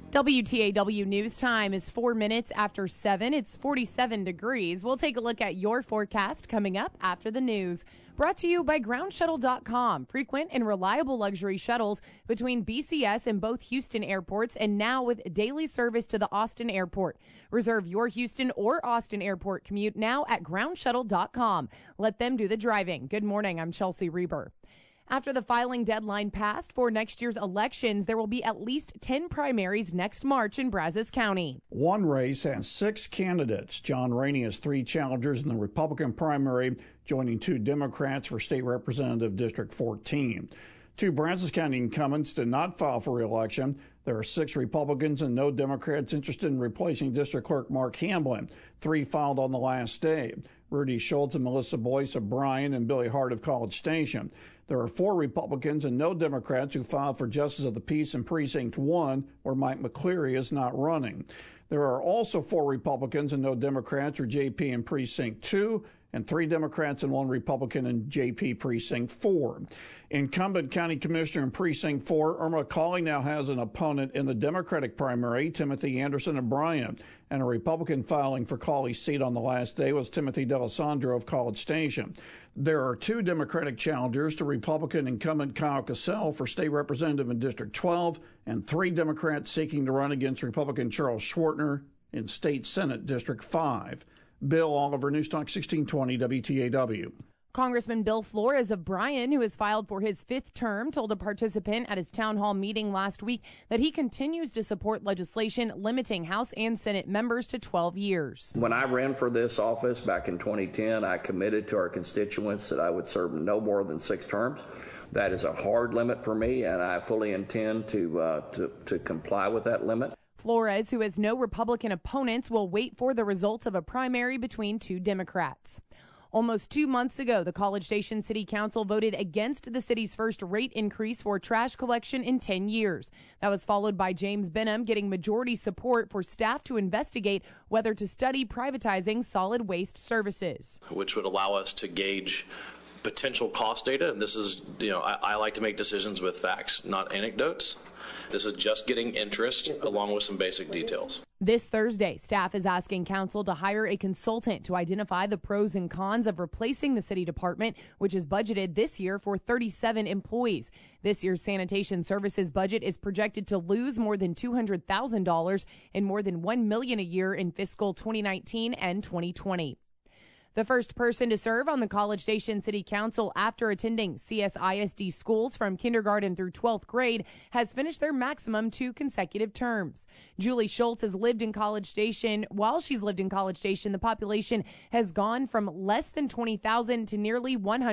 WTAW News Time is 4 minutes after 7. It's 47 degrees. We'll take a look at your forecast coming up after the news. Brought to you by GroundShuttle.com. Frequent and reliable luxury shuttles between BCS and both Houston airports, and now with daily service to the Austin airport. Reserve your Houston or Austin airport commute now at GroundShuttle.com. Let them do the driving. Good morning. I'm Chelsea Reber. After the filing deadline passed for next year's elections, there will be at least 10 primaries next March in Brazos County. One race has 6 candidates. John Rainey has 3 challengers in the Republican primary, joining 2 Democrats for State Representative District 14. 2 Brazos County incumbents did not file for re-election. There are 6 Republicans and no Democrats interested in replacing District Clerk Mark Hamblin. 3 filed on the last day. Rudy Schultz and Melissa Boyce of Bryan and Billy Hart of College Station. There are 4 Republicans and no Democrats who filed for Justice of the Peace in Precinct 1, where Mike McCleary is not running. There are also 4 Republicans and no Democrats for JP in Precinct 2, and 3 Democrats and 1 Republican in JP Precinct 4. Incumbent County Commissioner in Precinct 4, Irma Cawley, now has an opponent in the Democratic primary, Timothy Anderson of Bryan, and a Republican filing for Cawley's seat on the last day was Timothy D'Alessandro of College Station. There are 2 Democratic challengers to Republican incumbent Kyle Cassell for State Representative in District 12, and 3 Democrats seeking to run against Republican Charles Schwartner in State Senate District 5. Bill Oliver, News Talk 1620 WTAW. Congressman Bill Flores of Bryan, who has filed for his 5th term, told a participant at his town hall meeting last week that he continues to support legislation limiting House and Senate members to 12 years. When I ran for this office back in 2010, I committed to our constituents that I would serve no more than 6 terms. That is a hard limit for me, and I fully intend to comply with that limit. Flores, who has no Republican opponents, will wait for the results of a primary between 2 Democrats. Almost 2 months ago, the College Station City Council voted against the city's first rate increase for trash collection in 10 years. That was followed by James Benham getting majority support for staff to investigate whether to study privatizing solid waste services, which would allow us to gauge potential cost data. And this is, I like to make decisions with facts, not anecdotes. This is just getting interest along with some basic details. This Thursday, staff is asking council to hire a consultant to identify the pros and cons of replacing the city department, which is budgeted this year for 37 employees. This year's sanitation services budget is projected to lose more than $200,000 and more than $1 million a year in fiscal 2019 and 2020. The first person to serve on the College Station City Council after attending CSISD schools from kindergarten through 12th grade has finished their maximum 2 consecutive terms. Julie Schultz has lived in College Station. While she's lived in College Station, the population has gone from less than 20,000 to nearly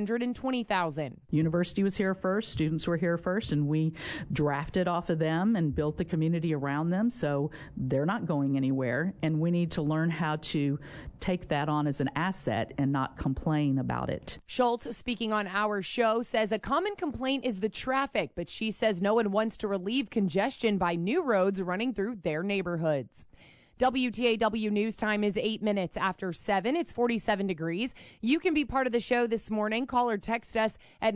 120,000. University was here first, students were here first, and we drafted off of them and built the community around them, so they're not going anywhere, and we need to learn how to take that on as an asset and not complain about it. Schultz, speaking on our show, says a common complaint is the traffic, but she says no one wants to relieve congestion by new roads running through their neighborhoods. WTAW News Time is 8 minutes after 7. It's 47 degrees. You can be part of the show this morning. Call or text us at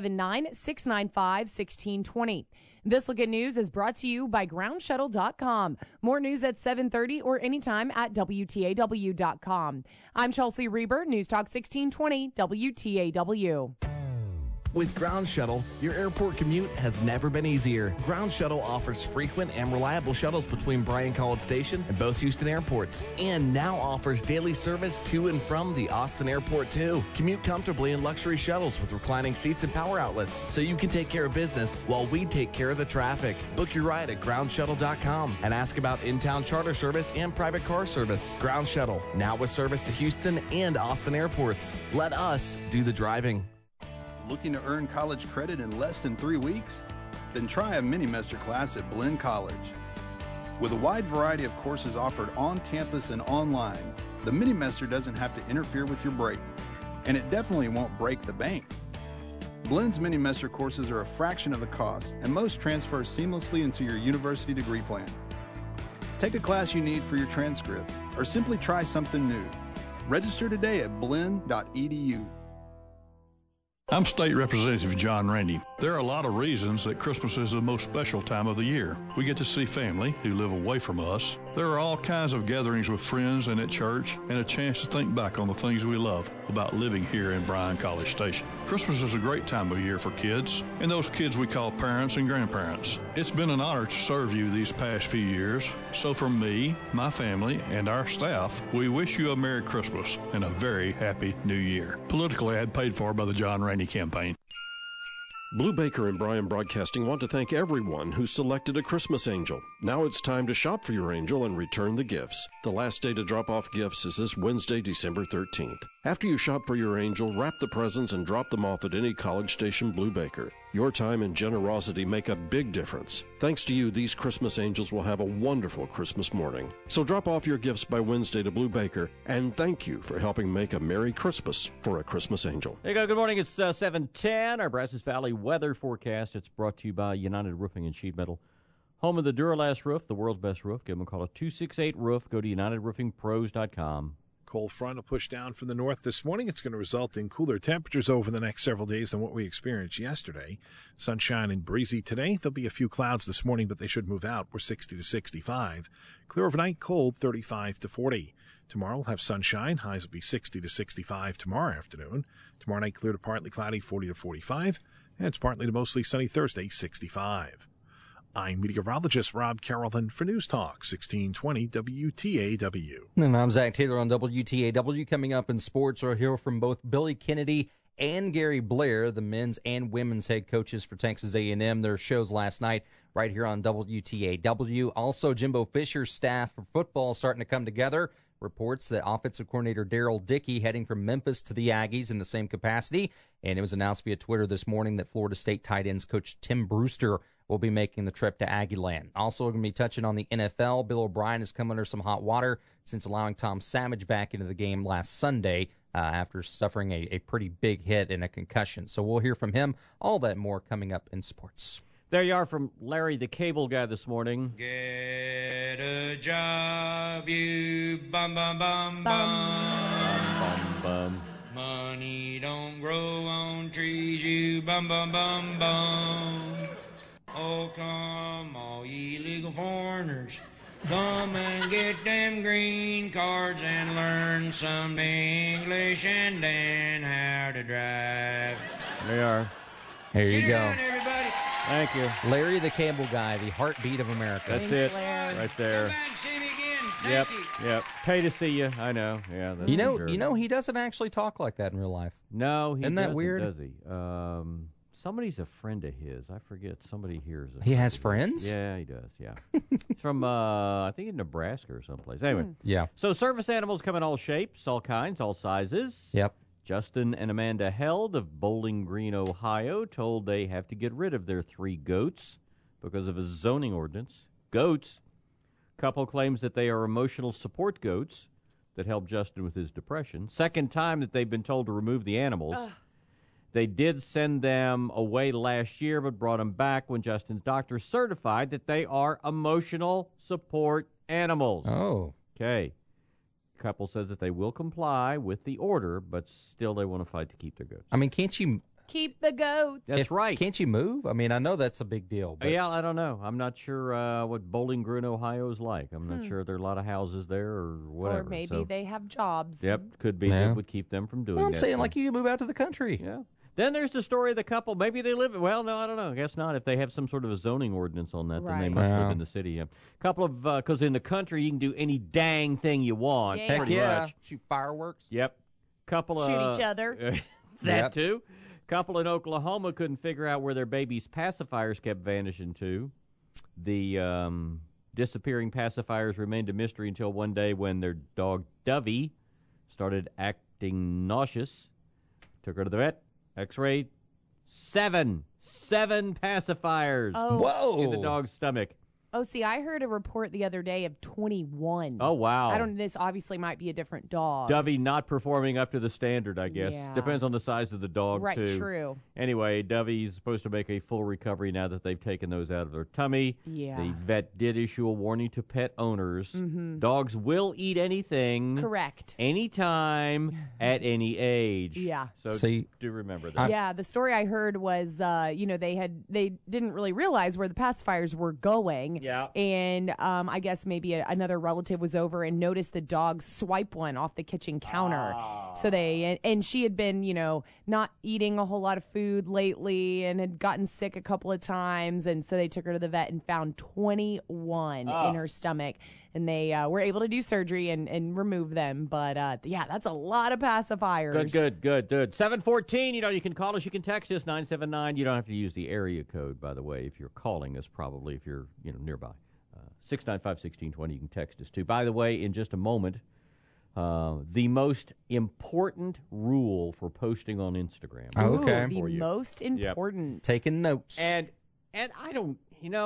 979-695-1620. This Look at News is brought to you by GroundShuttle.com. More news at 7:30 or anytime at WTAW.com. I'm Chelsea Reber, News Talk 1620 WTAW. With Ground Shuttle, your airport commute has never been easier. Ground Shuttle offers frequent and reliable shuttles between Bryan College Station and both Houston airports, and now offers daily service to and from the Austin airport too. Commute comfortably in luxury shuttles with reclining seats and power outlets, so you can take care of business while we take care of the traffic. Book your ride at GroundShuttle.com and ask about in-town charter service and private car service. Ground Shuttle, now with service to Houston and Austin airports. Let us do the driving. Looking to earn college credit in less than 3 weeks? Then try a mini-mester class at Blinn College. With a wide variety of courses offered on campus and online, the mini-mester doesn't have to interfere with your break, and it definitely won't break the bank. Blinn's mini-mester courses are a fraction of the cost, and most transfer seamlessly into your university degree plan. Take a class you need for your transcript, or simply try something new. Register today at blinn.edu. I'm State Representative John Rainey. There are a lot of reasons that Christmas is the most special time of the year. We get to see family who live away from us. There are all kinds of gatherings with friends and at church, and a chance to think back on the things we love about living here in Bryan-College Station. Christmas is a great time of year for kids, and those kids we call parents and grandparents. It's been an honor to serve you these past few years, so from me, my family, and our staff, we wish you a Merry Christmas and a very Happy New Year. Political ad paid for by the John Rainey Campaign. Blue Baker and Bryan Broadcasting want to thank everyone who selected a Christmas angel. Now it's time to shop for your angel and return the gifts. The last day to drop off gifts is this Wednesday, December 13th. After you shop for your angel, wrap the presents and drop them off at any College Station Blue Baker. Your time and generosity make a big difference. Thanks to you, these Christmas angels will have a wonderful Christmas morning. So drop off your gifts by Wednesday to Blue Baker, and thank you for helping make a Merry Christmas for a Christmas angel. There you go. Good morning. It's 7:10. Our Brazos Valley weather forecast. It's brought to you by United Roofing and Sheet Metal. Home of the Duralast roof, the world's best roof. Give them a call at 268-ROOF. Go to UnitedRoofingPros.com. Cold front will push down from the north this morning. It's going to result in cooler temperatures over the next several days than what we experienced yesterday. Sunshine and breezy today. There'll be a few clouds this morning, but they should move out. We're 60 to 65. Clear overnight, cold 35 to 40. Tomorrow we'll have sunshine. Highs will be 60 to 65 tomorrow afternoon. Tomorrow night, clear to partly cloudy, 40 to 45. And it's partly to mostly sunny Thursday, 65. I'm meteorologist Rob Carrollton for News Talk 1620 WTAW. And I'm Zach Taylor on WTAW. Coming up in sports, we'll hear from both Billy Kennedy and Gary Blair, the men's and women's head coaches for Texas A&M. Their shows last night right here on WTAW. Also, Jimbo Fisher's staff for football starting to come together. Reports that offensive coordinator Daryl Dickey heading from Memphis to the Aggies in the same capacity. And it was announced via Twitter this morning that Florida State tight ends coach Tim Brewster will be making the trip to Aggieland. Also going to be touching on the NFL. Bill O'Brien has come under some hot water since allowing Tom Savage back into the game last Sunday after suffering a pretty big hit and a concussion. So we'll hear from him. All that more coming up in sports. There you are from Larry the Cable Guy this morning. Get a job, you bum, bum, bum, bum. Bum, bum, bum. Money don't grow on trees, you bum, bum, bum, bum. Oh, come, all ye legal foreigners, come and get them green cards and learn some English and then how to drive. There you are. There you go. Doing, everybody. Thank you. Larry the Cable Guy, the heartbeat of America. That's it, right there. Come back and see me again. Thank you. Yep. Pay to see you. I know. Yeah. That's You know, sure. you know, he doesn't actually talk like that in real life. No, he Isn't doesn't, that weird? does he? Somebody's a friend of his. I forget. Somebody here is a He friend has of his. friends? Yeah, he does. Yeah. It's from, I think, in Nebraska or someplace. Anyway. Yeah. So service animals come in all shapes, all kinds, all sizes. Yep. Justin and Amanda Held of Bowling Green, Ohio, told they have to get rid of their 3 goats because of a zoning ordinance. Goats. Couple claims that they are emotional support goats that help Justin with his depression. Second time that they've been told to remove the animals. They did send them away last year, but brought them back when Justin's doctor certified that they are emotional support animals. Oh. Okay. Couple says that they will comply with the order, but still they want to fight to keep their goats. I mean, can't you... Keep the goats. That's right. Can't you move? I mean, I know that's a big deal. But... Yeah, I don't know. I'm not sure what Bowling Green, Ohio is like. I'm not sure there are a lot of houses there or whatever. Or maybe they have jobs. Yep, could be Yeah. that would keep them from doing Well, I'm that. saying, like, you move out to the country. Yeah. Then there's the story of the couple. Maybe they live. Well, no, I don't know. I guess not. If they have some sort of a zoning ordinance on that, then they Right. must Wow. live in the city. Yeah. Couple of because in the country you can do any dang thing you want. Yeah. Heck Pretty yeah. much. Shoot fireworks. Yep. Couple Shoot of each other. that Yep. too. Couple in Oklahoma couldn't figure out where their baby's pacifiers kept vanishing to. The disappearing pacifiers remained a mystery until one day when their dog Dovey started acting nauseous. Took her to the vet. X-ray. 7 pacifiers Oh. Whoa. in the dog's stomach. Oh, see, I heard a report the other day of 21. Oh, wow. This obviously might be a different dog. Dovey not performing up to the standard, I guess. Yeah. Depends on the size of the dog, Right, too. true. Anyway, Dovey's supposed to make a full recovery now that they've taken those out of their tummy. Yeah. The vet did issue a warning to pet owners. Mhm. Dogs will eat anything. Correct. Anytime, at any age. Yeah. So do remember that. Yeah, the story I heard was, they didn't really realize where the pacifiers were going. Yeah. And I guess maybe another relative was over and noticed the dog swipe one off the kitchen counter. So and she had been, not eating a whole lot of food lately and had gotten sick a couple of times. And so they took her to the vet and found 21 in her stomach. And they were able to do surgery and remove them. But, that's a lot of pacifiers. Good. 714, you can call us, you can text us, 979. You don't have to use the area code, by the way, if you're calling us, probably, if you're, nearby. 695-1620, you can text us, too. By the way, in just a moment, the most important rule for posting on Instagram. Oh, okay. The most important. Yep. Taking notes. And I don't,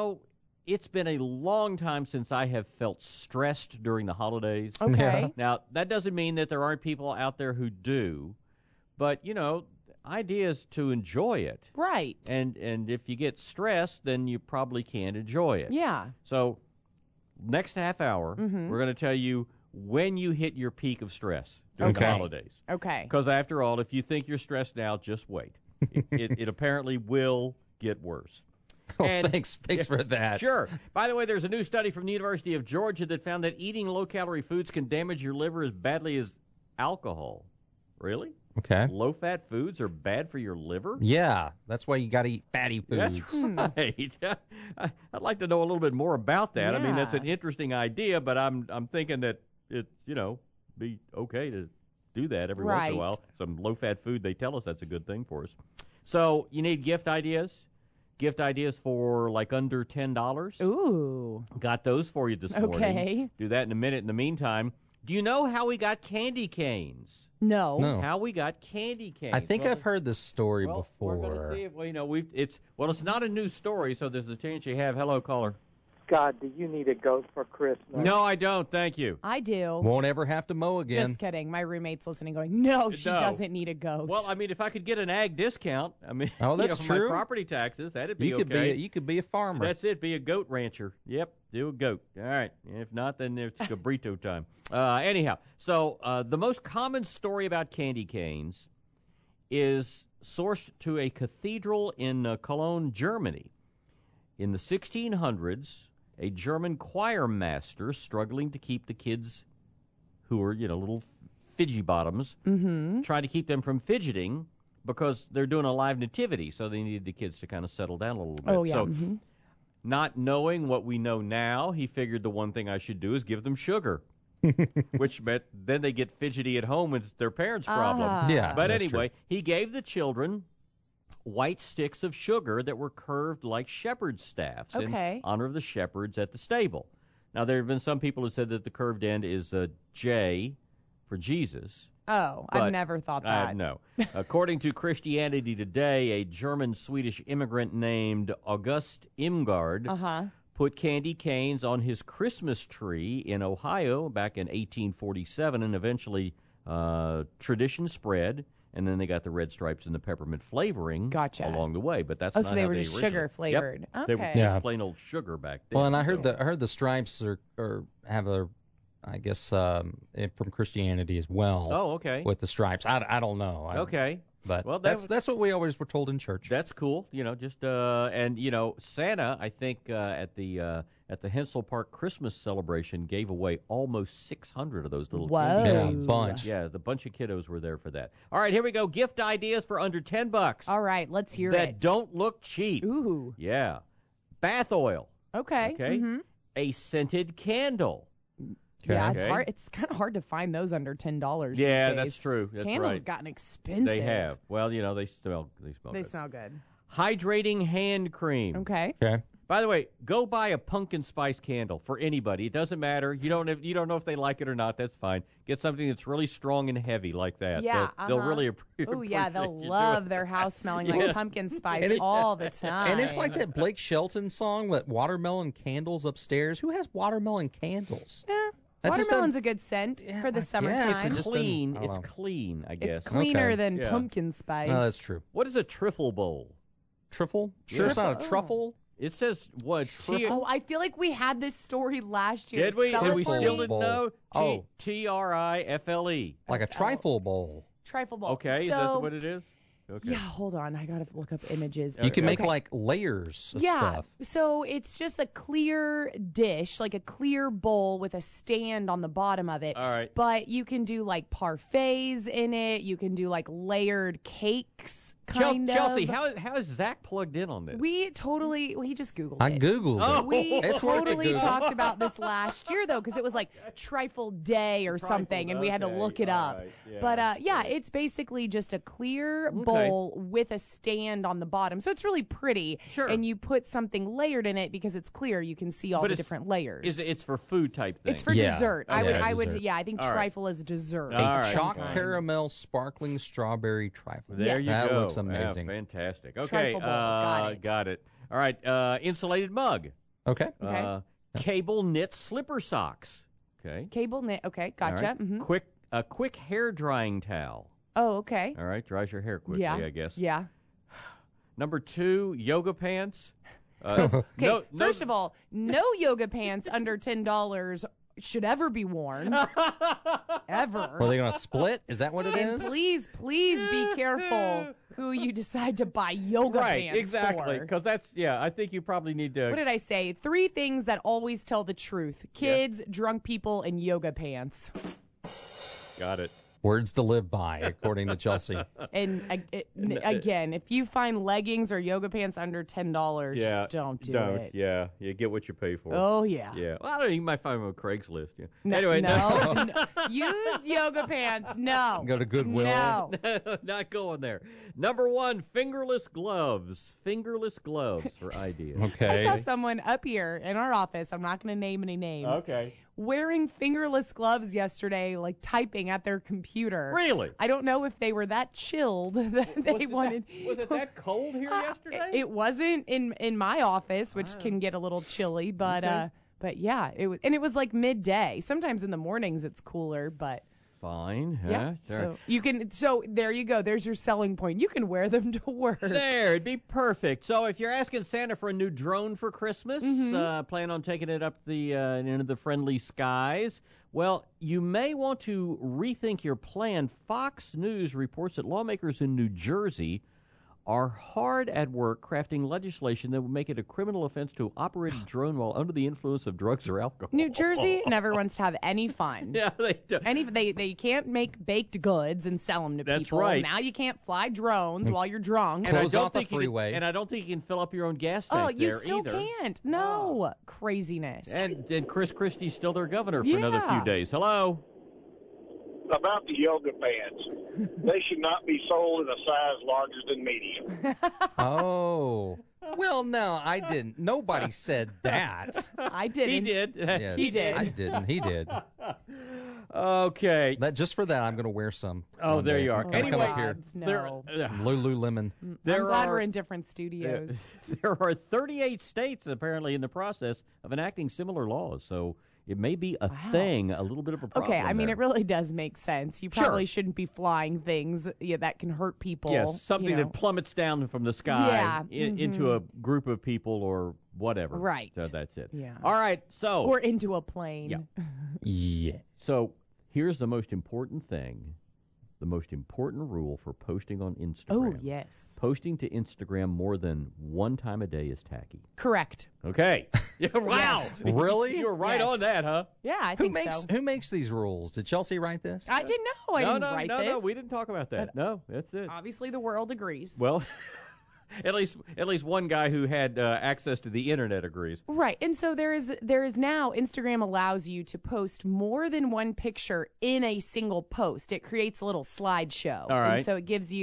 it's been a long time since I have felt stressed during the holidays. Okay. Yeah. Now, that doesn't mean that there aren't people out there who do, but, idea is to enjoy it. Right. And if you get stressed, then you probably can't enjoy it. Yeah. So, next half hour, we're going to tell you when you hit your peak of stress during the holidays. Okay. Because after all, if you think you're stressed now, just wait. It apparently will get worse. Oh, thanks for that. Sure. By the way, there's a new study from the University of Georgia that found that eating low-calorie foods can damage your liver as badly as alcohol. Really? Okay. Low-fat foods are bad for your liver? Yeah, that's why you got to eat fatty foods. That's right. I'd like to know a little bit more about that. I mean, that's an interesting idea, but I'm thinking that it's, be okay to do that every once in a while. Some low-fat food, they tell us that's a good thing for us. So you need gift ideas. Gift ideas for like under $10. Ooh. Got those for you this morning. Okay. Do that in a minute. In the meantime, do you know how we got candy canes? No. How we got candy canes? I think I've heard this story before. We're going to see if, it's not a new story, so there's a chance you have. Hello, caller. God, do you need a goat for Christmas? No, I don't. Thank you. I do. Won't ever have to mow again. Just kidding. My roommate's listening going, no, she doesn't need a goat. Well, I mean, if I could get an ag discount, that's true. My property taxes, that'd be okay. You could be a farmer. That's it. Be a goat rancher. Yep, do a goat. All right. If not, then it's cabrito time. Anyhow, so the most common story about candy canes is sourced to a cathedral in Cologne, Germany. In the 1600s, a German choir master struggling to keep the kids who are, little fidgy bottoms, trying to keep them from fidgeting because they're doing a live nativity, so they needed the kids to kind of settle down a little bit. Oh, yeah. So, not knowing what we know now, he figured the one thing I should do is give them sugar, which meant then they get fidgety at home and it's their parents' problem. Yeah, but that's anyway, true. he gave the children white sticks of sugar that were curved like shepherd's staffs in honor of the shepherds at the stable. Now, there have been some people who said that the curved end is a J for Jesus. Oh, I've never thought that. No. According to Christianity Today, a German-Swedish immigrant named August Imgard put candy canes on his Christmas tree in Ohio back in 1847, and eventually tradition spread. And then they got the red stripes and the peppermint flavoring along the way. But that's not so they how were they just originally. sugar flavored. Yep. Okay. They were just plain old sugar back then. Well, and I heard the stripes have a, I guess, from Christianity as well. Oh, okay. With the stripes, I don't know. Okay. But well, that's what we always were told in church. That's cool. Santa, I think at the Hensel Park Christmas celebration gave away almost 600 of those little candy canes. Yeah, bunch. Yeah, the bunch of kiddos were there for that. All right, here we go. Gift ideas for under $10. All right, let's hear that it. Don't look cheap. Ooh. Yeah. Bath oil. Okay. A scented candle. Yeah, it's hard. It's kind of hard to find those under $10. Yeah, these days. that's true. That's Candles right. have gotten expensive. They have. Well, they smell. They smell good. Hydrating hand cream. Okay. By the way, go buy a pumpkin spice candle for anybody. It doesn't matter. You don't know if they like it or not. That's fine. Get something that's really strong and heavy like that. Yeah, they'll really appreciate. Oh yeah, they'll you love their house smelling like pumpkin spice all the time. And it's like that Blake Shelton song with watermelon candles upstairs. Who has watermelon candles? Yeah. Watermelon's a good scent for the summertime. It's clean. It's clean, I guess. It's cleaner than pumpkin spice. No, that's true. What is a trifle bowl? Trifle? Sure, it's not a truffle. It says what? Oh, I feel like we had this story last year. Did we? And we still didn't bowl. know? Oh. Trifle. Like a trifle bowl. Trifle bowl. Okay, is that what it is? Okay. Yeah, hold on. I got to look up images. You can make like layers of stuff. So it's just a clear dish, like a clear bowl with a stand on the bottom of it. All right. But you can do like parfaits in it. You can do like layered cakes, kind of. Chelsea, how is Zach plugged in on this? We just Googled it. I Googled it. We It's worth a totally Google. talked about this last year, though, because it was like Trifle Day or something, and we had to look it up. Right, yeah. But, yeah, it's basically just a clear bowl with a stand on the bottom. So it's really pretty. Sure. And you put something layered in it because it's clear. You can see all the different layers. It's for food type thing. It's for dessert. I would. dessert. Yeah, I think All right. trifle is dessert. A chalk caramel sparkling strawberry trifle. There you that go. looks amazing. Yeah, fantastic. Okay, Trifle bowl. got it. All right, insulated mug. Okay. Cable knit slipper socks. Okay. Cable knit. Okay, gotcha. All right. Mhm. Quick hair drying towel. Oh, okay. All right, dries your hair quickly, Yeah. I guess. Yeah. Number 2, yoga pants. Okay, first of all, no yoga pants under $10 should ever be worn. Ever. Are they going to split? Is that what it And is? please be careful who you decide to buy yoga pants Right, exactly. for. Because I think you probably need to. What did I say? 3 things that always tell the truth. Kids, drunk people, and yoga pants. Got it. Words to live by, according to Chelsea. And again, if you find leggings or yoga pants under $10, don't do it. Yeah, you get what you pay for. Oh, yeah. Yeah. Well, I don't know. You might find them on Craigslist. Yeah. No, Anyway, no. Use yoga pants. No. Go to Goodwill. No. Not going there. Number 1, fingerless gloves. Fingerless gloves for ideas. Okay. I saw someone up here in our office. I'm not going to name any names. Okay. Wearing fingerless gloves yesterday, like typing at their computer. Really? I don't know if they were that chilled that they wanted. Was it that cold here yesterday? It wasn't in my office, which can get a little chilly, but but yeah, it was, and it was like midday. Sometimes in the mornings it's cooler, but. Fine. Yeah. Sure. So you can. So there you go. There's your selling point. You can wear them to work. There, it'd be perfect. So if you're asking Santa for a new drone for Christmas, plan on taking it up into the friendly skies, well, you may want to rethink your plan. Fox News reports that lawmakers in New Jersey are hard at work crafting legislation that would make it a criminal offense to operate a drone while under the influence of drugs or alcohol. New Jersey never wants to have any fun. Yeah, they do. They can't make baked goods and sell them to That's people. right. Now you can't fly drones while you're drunk. Close off the freeway. And I don't think you can fill up your own gas tank Oh, you there still either. can't. No. Craziness. And Chris Christie's still their governor for another few Yeah. days. Hello. About the yoga pants, they should not be sold in a size larger than medium. Oh. Well, no, I didn't. Nobody said that. I didn't. He did. Yeah, He did. I didn't. He did. Okay. Just for that, I'm going to wear some. Oh, one there day. you are. I'm gonna come Anyway, up here. No. Some Lululemon. I'm glad we're in different Uh, studios. there are 38 states apparently in the process of enacting similar laws, so it may be a thing, a little bit of a problem. Okay, I mean, there. it really does make sense. You probably shouldn't be flying things that can hurt people. Yes, something you know. that plummets down from the sky Yeah, into a group of people or whatever. Right. So that's it. Yeah. All right, so. Or into a plane. Yeah. So here's the most important thing, the most important rule for posting on Instagram. Oh, yes. Posting to Instagram more than one time a day is tacky. Correct. Okay. Yeah, wow. Yes. Really? You were right Yes. on that, huh? Yeah, I Who think makes so. Who makes these rules? Did Chelsea write this? I didn't know. I didn't write this. No, we didn't talk about that. No, that's it. Obviously, the world agrees. Well, at least one guy who had access to the internet agrees. Right. And so there is now Instagram allows you to post more than one picture in a single post. It creates a little slideshow. All right. And so it gives you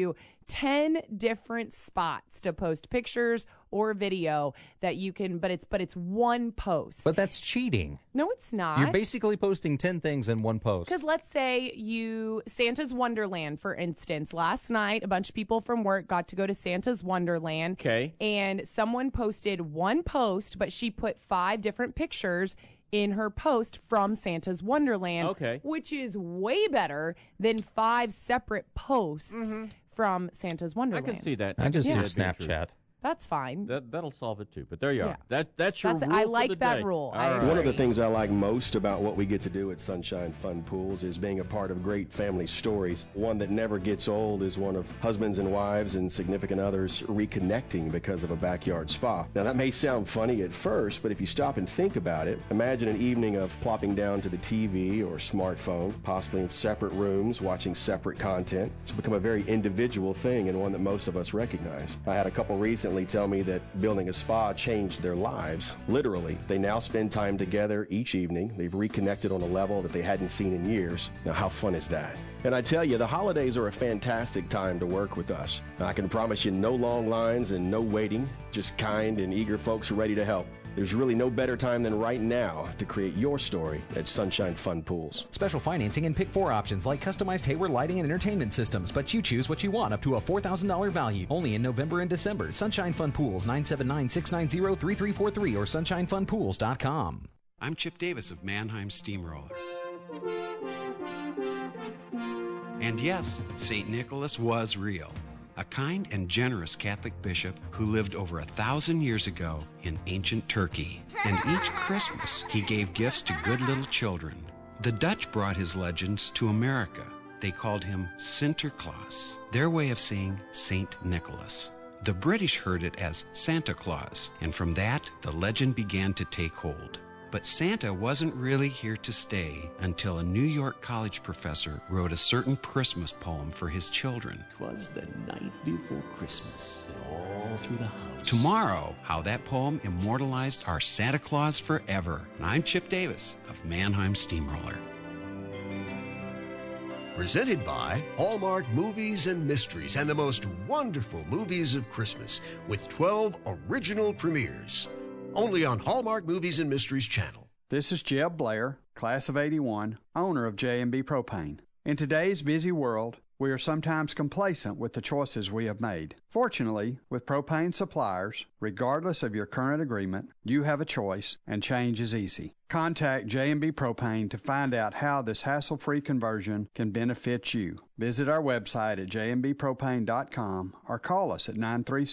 10 different spots to post pictures or video that you can, but it's one post. But that's cheating. No, it's not. You're basically posting 10 things in one post. Because let's say Santa's Wonderland, for instance. Last night, a bunch of people from work got to go to Santa's Wonderland. Okay. And someone posted one post, but she put 5 different pictures in her post from Santa's Wonderland. Okay. Which is way better than 5 separate posts from Santa's Wonderland. I can see that. I just do That'd be Snapchat. true. That's fine. That'll solve it too. But there you are. That's your rule. I for like the that day. rule. All right. One of the things I like most about what we get to do at Sunshine Fun Pools is being a part of great family stories. One that never gets old is one of husbands and wives and significant others reconnecting because of a backyard spa. Now, that may sound funny at first, but if you stop and think about it, imagine an evening of plopping down to the TV or smartphone, possibly in separate rooms, watching separate content. It's become a very individual thing and one that most of us recognize. I had a couple recently tell me that building a spa changed their lives. Literally, they now spend time together each evening. They've reconnected on a level that they hadn't seen in years. Now, how fun is that? And I tell you, the holidays are a fantastic time to work with us. I can promise you no long lines and no waiting, just kind and eager folks ready to help. There's really no better time than right now to create your story at Sunshine Fun Pools. Special financing and pick 4 options like customized Hayward lighting and entertainment systems, but you choose what you want up to a $4,000 value. Only in November and December. Sunshine Fun Pools, 979-690-3343 or sunshinefunpools.com. I'm Chip Davis of Mannheim Steamroller. And yes, St. Nicholas was real. A kind and generous Catholic bishop who lived over 1,000 years ago in ancient Turkey. And each Christmas, he gave gifts to good little children. The Dutch brought his legends to America. They called him Sinterklaas, their way of saying St. Nicholas. The British heard it as Santa Claus, and from that, the legend began to take hold. But Santa wasn't really here to stay until a New York college professor wrote a certain Christmas poem for his children. 'Twas the night before Christmas, and all through the house. Tomorrow, how that poem immortalized our Santa Claus forever. And I'm Chip Davis of Mannheim Steamroller. Presented by Hallmark Movies and Mysteries and the most wonderful movies of Christmas with 12 original premieres. Only on Hallmark Movies and Mysteries channel. This is Jeb Blair, class of 81, owner of J&B Propane. In today's busy world, we are sometimes complacent with the choices we have made. Fortunately, with propane suppliers, regardless of your current agreement, you have a choice and change is easy. Contact J&B Propane to find out how this hassle-free conversion can benefit you. Visit our website at jmbpropane.com or call us at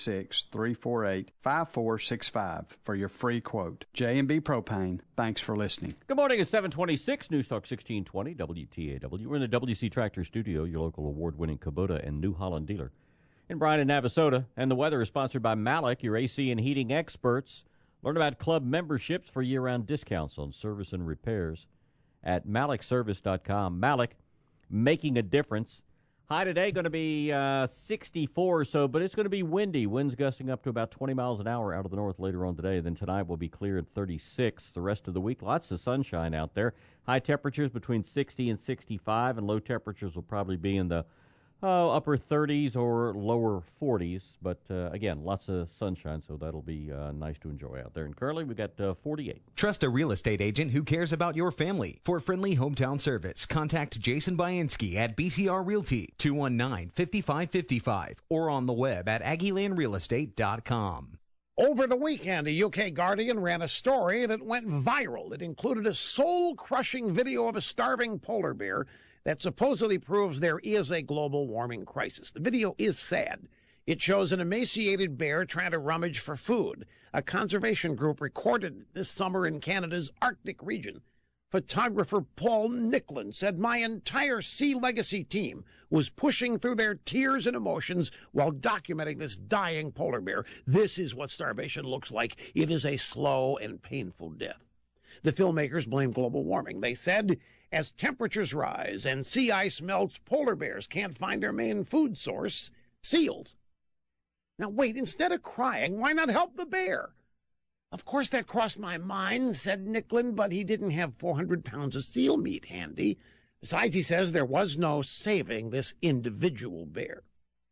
936-348-5465 for your free quote. J&B Propane, thanks for listening. Good morning. It's 726 News Talk 1620 WTAW. We're in the WC Tractor Studio, your local award-winning Kubota and New Holland dealer in Bryan and Navasota. And the weather is sponsored by Malik, your AC and heating experts. Learn about club memberships for year-round discounts on service and repairs at malikservice.com. Malik, making a difference. High today going to be 64 or so, but it's going to be windy. Winds gusting up to about 20 miles an hour out of the north later on today. Then tonight will be clear at 36. The rest of the week, lots of sunshine out there. High temperatures between 60 and 65, and low temperatures will probably be in the upper 30s or lower 40s. But, again, lots of sunshine, so that'll be nice to enjoy out there. And currently, we've got 48. Trust a real estate agent who cares about your family. For friendly hometown service, contact Jason Bainski at BCR Realty, 219-5555, or on the web at AggielandRealEstate.com. Over the weekend, a UK Guardian ran a story that went viral. It included a soul-crushing video of a starving polar bear that supposedly proves there is a global warming crisis. The video is sad. It shows an emaciated bear trying to rummage for food. A conservation group recorded this summer in Canada's Arctic region. Photographer Paul Nicklin said, "My entire Sea Legacy team was pushing through their tears and emotions while documenting this dying polar bear. This is what starvation looks like. It is a slow and painful death." The filmmakers blame global warming. They said, as temperatures rise and sea ice melts, polar bears can't find their main food source, seals. Now wait, instead of crying, why not help the bear? "Of course that crossed my mind," said Nicklin, but he didn't have 400 pounds of seal meat handy. Besides, he says there was no saving this individual bear.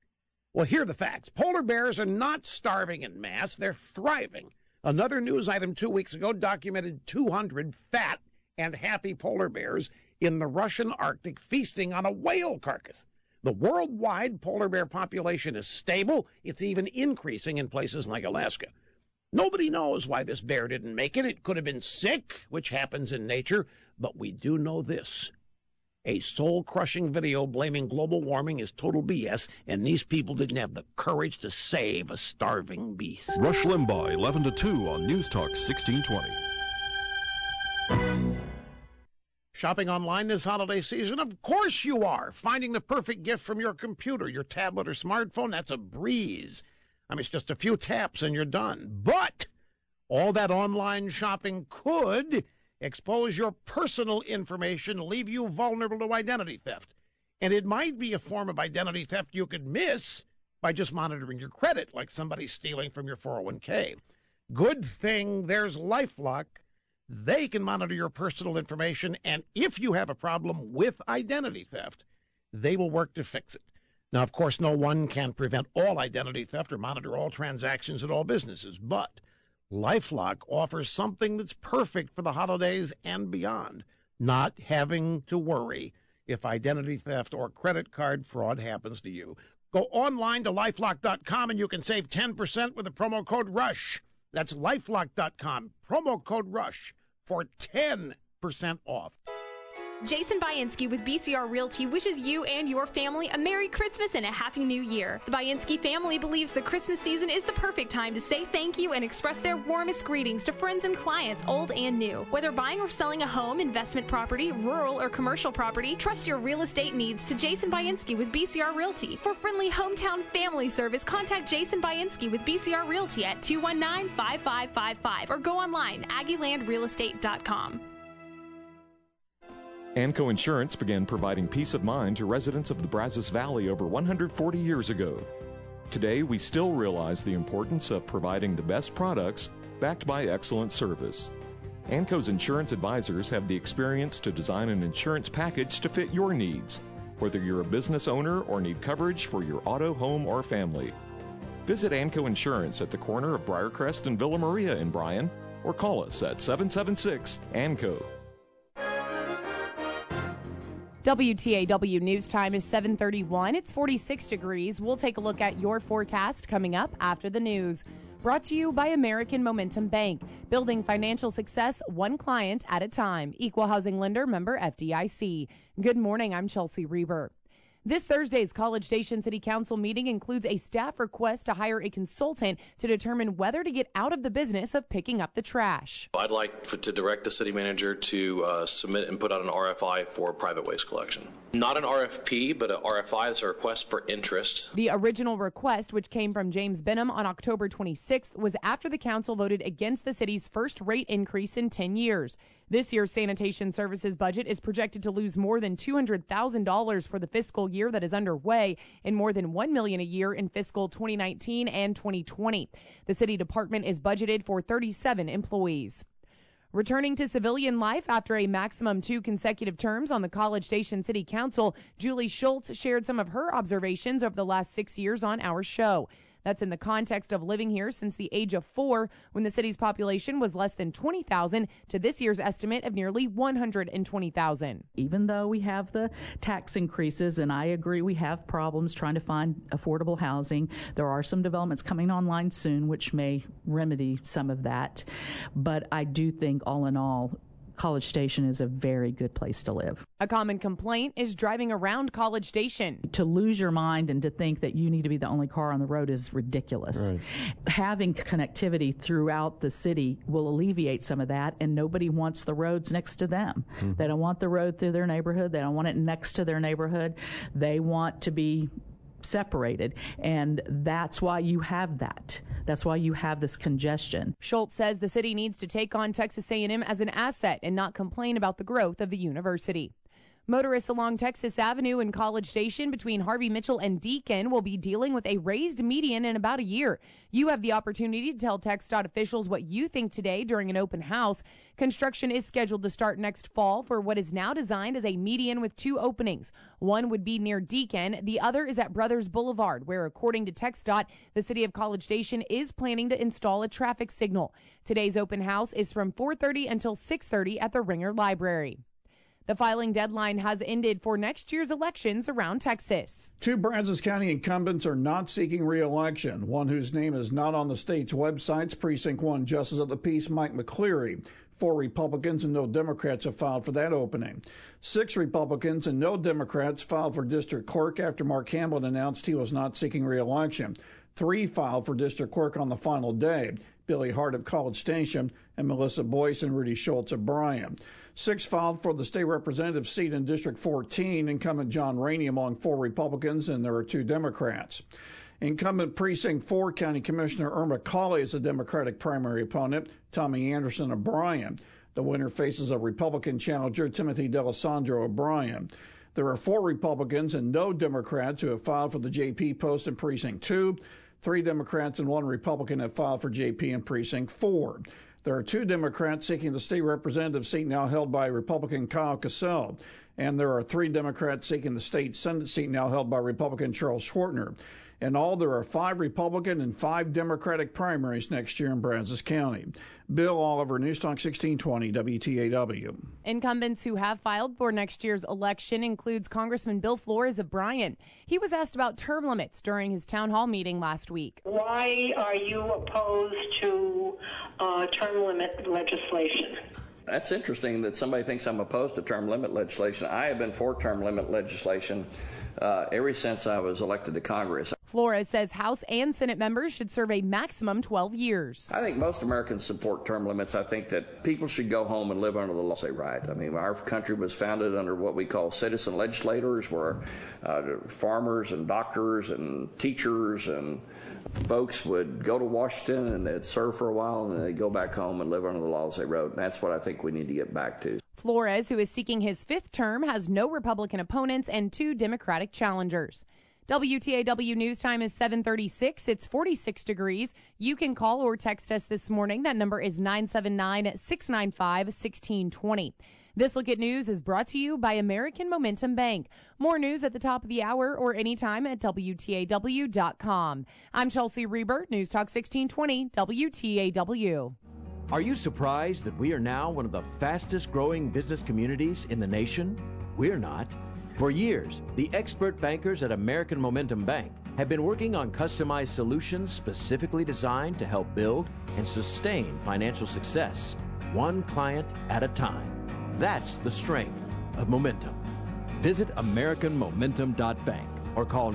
Well, here are the facts. Polar bears are not starving en masse. They're thriving. Another news item 2 weeks ago documented 200 fat and happy polar bears in the Russian Arctic feasting on a whale carcass. The worldwide polar bear population is stable. It's even increasing in places like Alaska. Nobody knows why this bear didn't make it. It could have been sick, which happens in nature, but we do know this. A soul-crushing video blaming global warming is total BS, and these people didn't have the courage to save a starving beast. Rush Limbaugh, 11 to 2 on News Talk 1620. Shopping online this holiday season? Of course you are. Finding the perfect gift from your computer, your tablet, or smartphone, that's a breeze. I mean, it's just a few taps and you're done. But all that online shopping could expose your personal information, leave you vulnerable to identity theft. And it might be a form of identity theft you could miss by just monitoring your credit, like somebody stealing from your 401k. Good thing there's LifeLock. They can monitor your personal information, and if you have a problem with identity theft, they will work to fix it. Now, of course, no one can prevent all identity theft or monitor all transactions at all businesses, but LifeLock offers something that's perfect for the holidays and beyond, not having to worry if identity theft or credit card fraud happens to you. Go online to LifeLock.com and you can save 10% with the promo code RUSH. That's LifeLock.com, promo code RUSH for 10% off. Jason Bainski with BCR Realty wishes you and your family a Merry Christmas and a Happy New Year. The Bainski family believes the Christmas season is the perfect time to say thank you and express their warmest greetings to friends and clients, old and new. Whether buying or selling a home, investment property, rural or commercial property, trust your real estate needs to Jason Bainski with BCR Realty. For friendly hometown family service, contact Jason Bainski with BCR Realty at 219-5555 or go online, AggieLandRealEstate.com. Anco Insurance began providing peace of mind to residents of the Brazos Valley over 140 years ago. Today, we still realize the importance of providing the best products backed by excellent service. Anco's insurance advisors have the experience to design an insurance package to fit your needs, whether you're a business owner or need coverage for your auto, home, or family. Visit Anco Insurance at the corner of Briarcrest and Villa Maria in Bryan, or call us at 776-ANCO. WTAW News Time is 7:31. It's 46 degrees. We'll take a look at your forecast coming up after the news. Brought to you by American Momentum Bank, building financial success one client at a time. Equal housing lender, member FDIC. Good morning. I'm Chelsea Reber. This Thursday's College Station City Council meeting includes a staff request to hire a consultant to determine whether to get out of the business of picking up the trash. I'd like to direct the city manager to submit and put out an RFI for private waste collection. Not an RFP, but an RFI is a request for interest. The original request, which came from James Benham on October 26th, was after the council voted against the city's first rate increase in 10 years. This year's sanitation services budget is projected to lose more than $200,000 for the fiscal year that is underway and more than $1 million a year in fiscal 2019 and 2020. The city department is budgeted for 37 employees. Returning to civilian life after a maximum 2 consecutive terms on the College Station City Council, Julie Schultz shared some of her observations over the last 6 years on our show. That's in the context of living here since the age of 4, when the city's population was less than 20,000 to this year's estimate of nearly 120,000. Even though we have the tax increases, and I agree we have problems trying to find affordable housing, there are some developments coming online soon which may remedy some of that. But I do think all in all, College Station is a very good place to live. A common complaint is driving around College Station. To lose your mind and to think that you need to be the only car on the road is ridiculous. Right. Having connectivity throughout the city will alleviate some of that, and nobody wants the roads next to them. Mm-hmm. They don't want the road through their neighborhood. They don't want it next to their neighborhood. They want to be separated, and that's why you have that. That's why you have this congestion. Schultz says the city needs to take on Texas A&M as an asset and not complain about the growth of the university. Motorists along Texas Avenue and College Station between Harvey Mitchell and Deacon will be dealing with a raised median in about a year. You have the opportunity to tell TxDOT officials what you think today during an open house. Construction is scheduled to start next fall for what is now designed as a median with 2 openings. One would be near Deacon. The other is at Brothers Boulevard, where, according to TxDOT, the city of College Station is planning to install a traffic signal. Today's open house is from 4:30 until 6:30 at the Ringer Library. The filing deadline has ended for next year's elections around Texas. 2 Brazos County incumbents are not seeking re-election. One whose name is not on the state's websites, Precinct 1 Justice of the Peace Mike McCleary. 4 Republicans and no Democrats have filed for that opening. 6 Republicans and no Democrats filed for district clerk after Mark Hamblin announced he was not seeking re-election. 3 filed for district clerk on the final day. Billy Hart of College Station and Melissa Boyce and Rudy Schultz of Bryan. 6 filed for the state representative seat in District 14, incumbent John Rainey among 4 Republicans, and there are 2 Democrats. Incumbent Precinct 4 County Commissioner Irma Cawley is a Democratic primary opponent, Tommy Anderson of Bryan. The winner faces a Republican challenger, Timothy D'Alessandro of Bryan. There are 4 Republicans and no Democrats who have filed for the JP post in Precinct 2. 3 Democrats and 1 Republican have filed for JP in Precinct 4. There are 2 Democrats seeking the state representative seat now held by Republican Kyle Cassell. And there are 3 Democrats seeking the state Senate seat now held by Republican Charles Schwartner. In all, there are 5 Republican and 5 Democratic primaries next year in Brazos County. Bill Oliver, News Talk 1620, WTAW. Incumbents who have filed for next year's election includes Congressman Bill Flores of Bryan. He was asked about term limits during his town hall meeting last week. Why are you opposed to term limit legislation? That's interesting that somebody thinks I'm opposed to term limit legislation. I have been for term limit legislation ever since I was elected to Congress. Flores says House and Senate members should serve a maximum 12 years. I think most Americans support term limits. I think that people should go home and live under the law. Say right. I mean, our country was founded under what we call citizen legislators, where farmers and doctors and teachers and folks would go to Washington and they'd serve for a while and then they'd go back home and live under the laws they wrote. And that's what I think we need to get back to. Flores, who is seeking his 5th term, has no Republican opponents and 2 Democratic challengers. WTAW News Time is 7:36. It's 46 degrees. You can call or text us this morning. That number is 979-695-1620. This Look at News is brought to you by American Momentum Bank. More news at the top of the hour or anytime at WTAW.com. I'm Chelsea Reber, News Talk 1620, WTAW. Are you surprised that we are now one of the fastest growing business communities in the nation? We're not. For years, the expert bankers at American Momentum Bank have been working on customized solutions specifically designed to help build and sustain financial success, one client at a time. That's the strength of Momentum. Visit AmericanMomentum.bank or call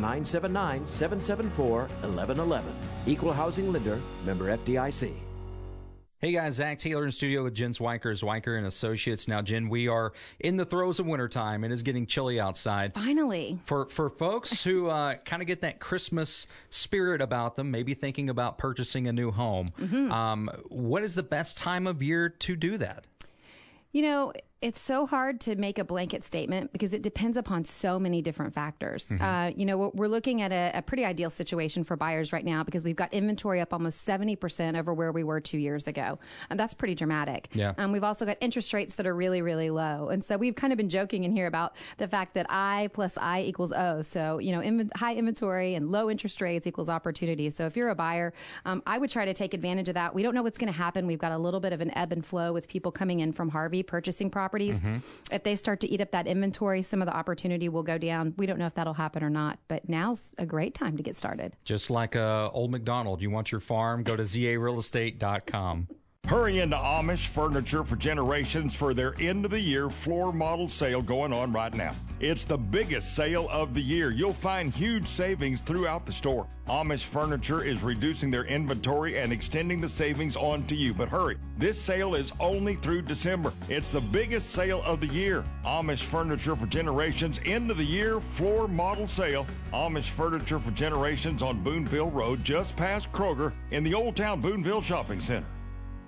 979-774-1111. Equal housing lender, member FDIC. Hey guys, Zach Taylor in studio with Jen Zwiker, Zwiker and Associates. Now, Jen, we are in the throes of wintertime. It is getting chilly outside. Finally. For folks who kind of get that Christmas spirit about them, maybe thinking about purchasing a new home, what is the best time of year to do that? You know, it's so hard to make a blanket statement because it depends upon so many different factors. You know, we're looking at a pretty ideal situation for buyers right now because we've got inventory up almost 70% over where we were 2 years ago. And that's pretty dramatic. Yeah. We've also got interest rates that are really, really low. And so we've kind of been joking in here about the fact that I plus I equals O. So, you know, high inventory and low interest rates equals opportunity. So if you're a buyer, I would try to take advantage of that. We don't know what's going to happen. We've got a little bit of an ebb and flow with people coming in from Harvey purchasing properties. If they start to eat up that inventory, some of the opportunity will go down. We don't know if that'll happen or not, but now's a great time to get started. Just like Old McDonald, you want your farm, go to zarealestate.com. Hurry into Amish Furniture for Generations for their end-of-the-year floor model sale going on right now. It's the biggest sale of the year. You'll find huge savings throughout the store. Amish Furniture is reducing their inventory and extending the savings on to you. But hurry, this sale is only through December. It's the biggest sale of the year. Amish Furniture for Generations end-of-the-year floor model sale. Amish Furniture for Generations on Boonville Road, just past Kroger in the Old Town Boonville Shopping Center.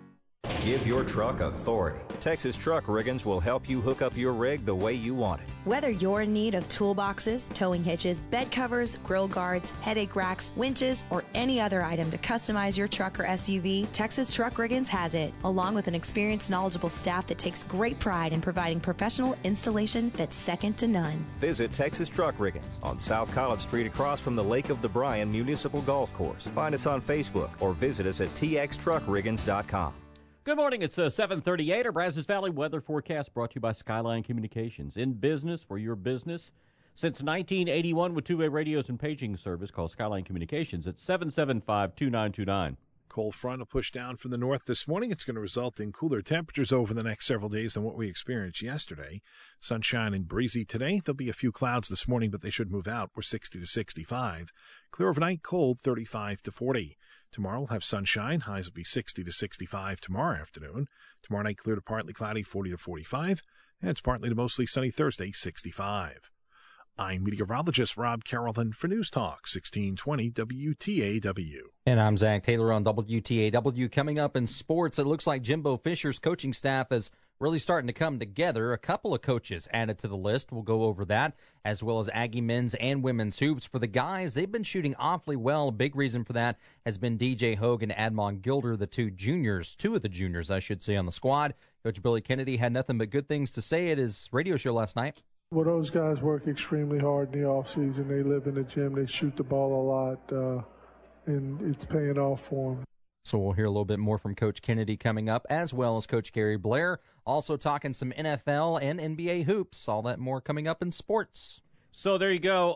Give your truck authority. Texas Truck Riggins will help you hook up your rig the way you want it. Whether you're in need of toolboxes, towing hitches, bed covers, grill guards, headache racks, winches, or any other item to customize your truck or SUV, Texas Truck Riggins has it, along with an experienced, knowledgeable staff that takes great pride in providing professional installation that's second to none. Visit Texas Truck Riggins on South College Street across from the Lake of the Bryan Municipal Golf Course. Find us on Facebook or visit us at txtruckriggins.com. Good morning. It's 7:38. Our Brazos Valley weather forecast brought to you by Skyline Communications. In business for your business since 1981 with two-way radios and paging service. Call Skyline Communications at 775-2929. Cold front will push down from the north this morning. It's going to result in cooler temperatures over the next several days than what we experienced yesterday. Sunshine and breezy today. There'll be a few clouds this morning, but they should move out. We're 60 to 65. Clear overnight, cold 35 to 40. Tomorrow we'll have sunshine. Highs will be 60 to 65 tomorrow afternoon. Tomorrow night, clear to partly cloudy, 40 to 45. And it's partly to mostly sunny Thursday, 65. I'm meteorologist Rob Carrollton for News Talk 1620 WTAW. And I'm Zach Taylor on WTAW. Coming up in sports, it looks like Jimbo Fisher's coaching staff is really starting to come together. A couple of coaches added to the list. We'll go over that, as well as Aggie men's and women's hoops. For the guys, they've been shooting awfully well. A big reason for that has been DJ Hogue and Admon Gilder, the two of the juniors, I should say, on the squad. Coach Billy Kennedy had nothing but good things to say at his radio show last night. Well, those guys work extremely hard in the offseason. They live in the gym. They shoot the ball a lot, and it's paying off for them. So we'll hear a little bit more from Coach Kennedy coming up, as well as Coach Gary Blair. Also talking some NFL and NBA hoops. All that more coming up in sports. So there you go.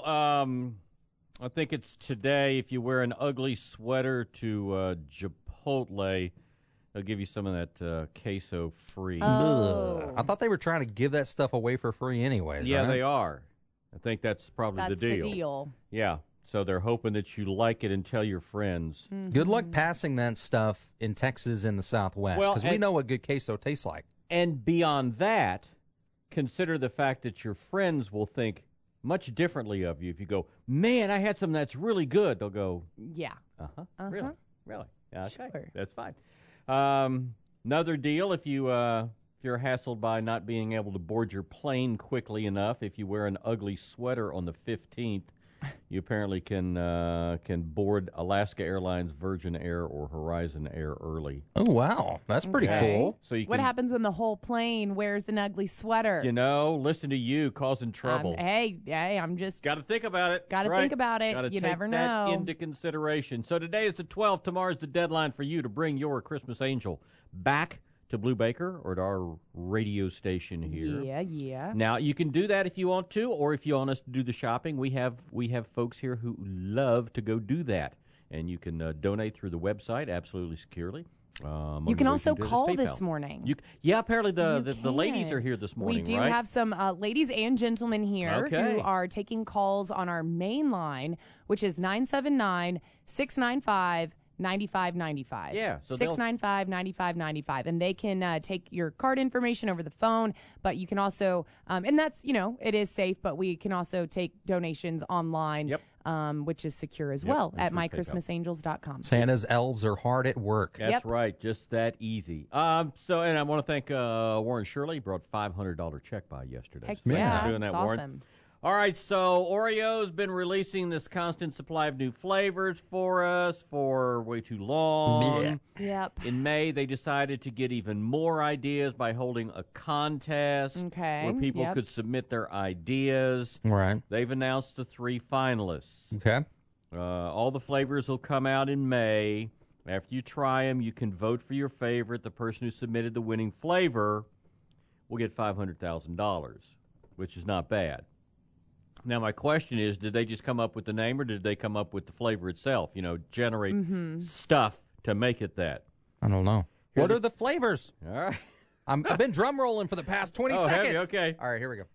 I think it's today. If you wear an ugly sweater to Chipotle, they'll give you some of that queso free. Oh. I thought they were trying to give that stuff away for free anyways. Yeah, right? they are. I think that's probably That's the deal. the deal. Yeah. So they're hoping that you like it and tell your friends. Mm-hmm. Good luck passing that stuff in Texas and the Southwest, because we know what good queso tastes like. And beyond that, consider the fact that your friends will think much differently of you. If you go, man, I had something that's really good, they'll go, yeah. Really? Yeah, okay, Sure. That's fine. Another deal, if you're hassled by not being able to board your plane quickly enough, if you wear an ugly sweater on the 15th, you apparently can board Alaska Airlines, Virgin Air, or Horizon Air early. Oh, wow. That's pretty cool. So What happens when the whole plane wears an ugly sweater? Listen to you causing trouble. Hey, I'm just... Got to think about it. Got to think about it. Gotta You take never that know. into consideration. So today is the 12th. Tomorrow's the deadline for you to bring your Christmas angel back to Blue Baker or to our radio station here. Yeah. Now, you can do that if you want to, or if you want us to do the shopping. We have folks here who love to go do that. And you can donate through the website absolutely securely. You can also call this morning. Apparently the ladies are here this morning, We do right? have some ladies and gentlemen here who are taking calls on our main line, which is 979-695-9595. Yeah. So 695-9595. And they can take your card information over the phone, but you can also, and that's, it is safe, but we can also take donations online, which is secure as well at mychristmasangels.com. Santa's elves are hard at work. That's right. Just that easy. And I want to thank Warren Shirley. Brought $500 check by yesterday. Heck So thanks yeah. for doing that, That's Warren. awesome. All right, so Oreo's been releasing this constant supply of new flavors for us for way too long. Yep. In May, they decided to get even more ideas by holding a contest where people could submit their ideas. Right. They've announced the 3 finalists. Okay. All the flavors will come out in May. After you try them, you can vote for your favorite. The person who submitted the winning flavor will get $500,000, which is not bad. Now, my question is, did they just come up with the name, or did they come up with the flavor itself? Generate stuff to make it that. I don't know. What are the flavors? All right. I've been drum rolling for the past 20 have seconds. you? Okay. All right, here we go.